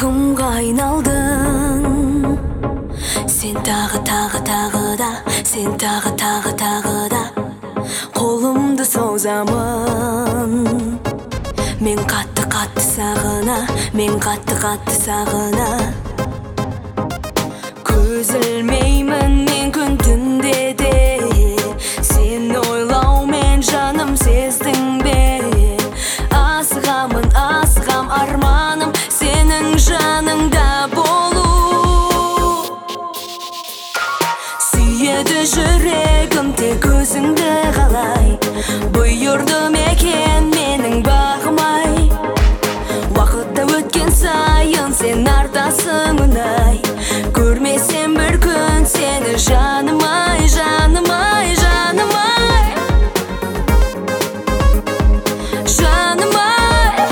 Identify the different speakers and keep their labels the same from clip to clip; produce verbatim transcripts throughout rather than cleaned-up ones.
Speaker 1: Бағымға айналдың сен тағы тағы тағы да, сен тағы тағы тағы да қолымды созамын. Мен қатты қатты сағына, мен қатты қатты сағына. Көз ілмеймін мен күн түнде де, сен ойлаумен жаным сездің бе? Асығамын, асығам, арманым сенің жаныңда болу. Сүйеді жүрегім тек өзіңді қалай, бұйырды мекен менің бағым-ай. Уақытта өткен сайын сен артасың ұнай, көрмесем бір күн сені жаным-ай, жаным-ай, жаным-ай, жаным-ай.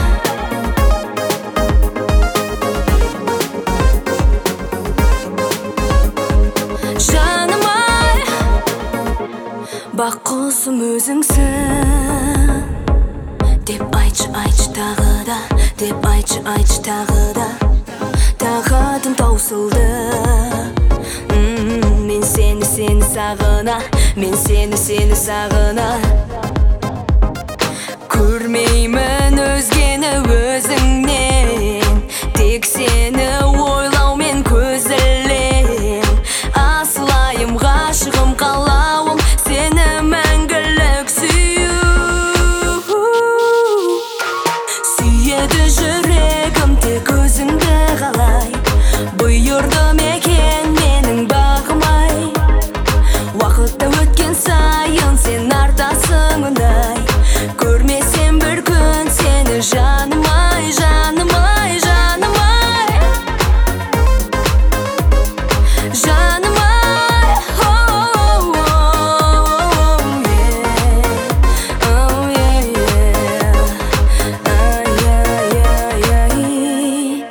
Speaker 1: Жаным-ай, бақ құсым өзіңсің деп айтшы, айтшы тағы да, деп айтшы, айтшы тағы да. Тағатым таусылды, мен сені, сені сағына, мен сені, сені сағына. Көрмеймін өзгені өзіңнен, тек сені ойлаумен көз ілем. Асылайым, ғашығым, қалауым сені мәңгілік сүю. Сүйеді жүрегім тек өзіңді қалай, бұйырды мекен менің бағым-ай. Уақытта өткен сайын сен артасың ұнай, көрмесем бір күн сені жаным-ай, жаным-ай, жаным-ай, жаным-ай. Oh, oh, yeah. Oh, yeah, yeah. Ay, ay, ay, ay.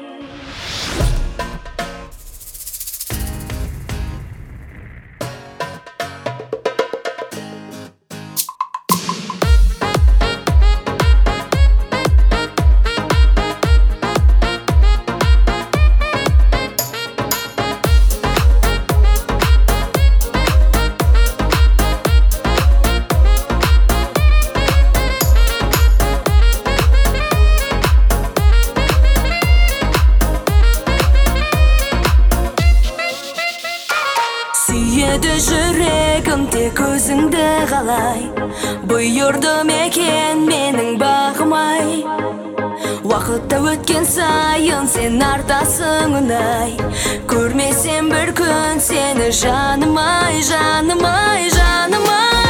Speaker 1: Сүйеді жүрегім тек өзіңді қалай, бұйырды мекен менің бағым-ай. Уақытта өткен сайын сен артасың ұнай, көрмесем бір күн сені жаным-ай, жаным-ай, жаным-ай.